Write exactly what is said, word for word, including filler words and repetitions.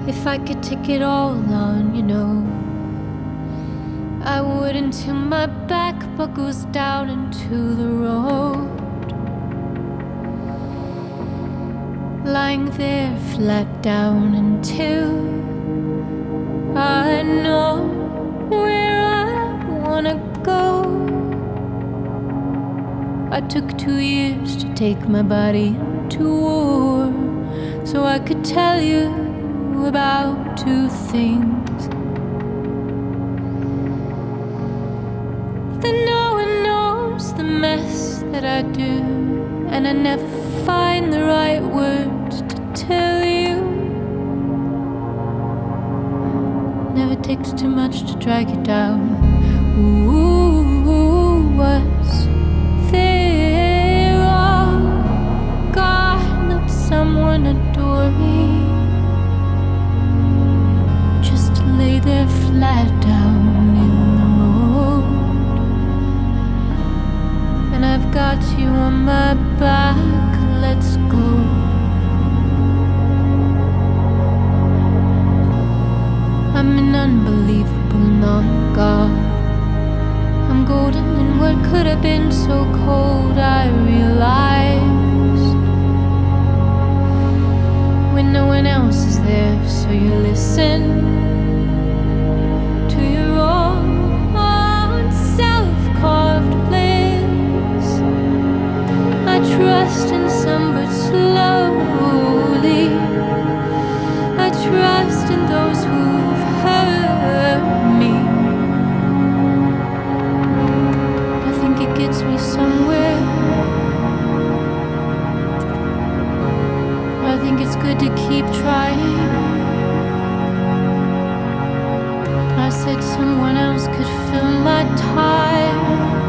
If I could take it all on, you know, I would, until my back buckles down into the road. Lying there flat down until I know where I wanna go. I took two years to take my body to war, so I could tell you about two things that no one knows: the mess that I do, and I never find the right words to tell you. Never takes too much to drag you down. Ooh, what's there? Oh, God, let someone adore me, just to lay there flat down in the road. And I've got you on my back, let's go. I'm an unbelievable non-God. I'm golden, and what could have been so cold, I realized when no one else is there. So you listen to your own self-carved bliss. I trust in some, but slowly. I trust in those who've hurt me. I think it gets me somewhere. I think it's good to keep trying. I said someone else could fill my time.